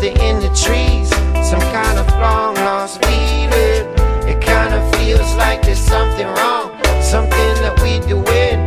something in the trees, some kind of long lost feeling. It kind of feels like there's something wrong, something that we doing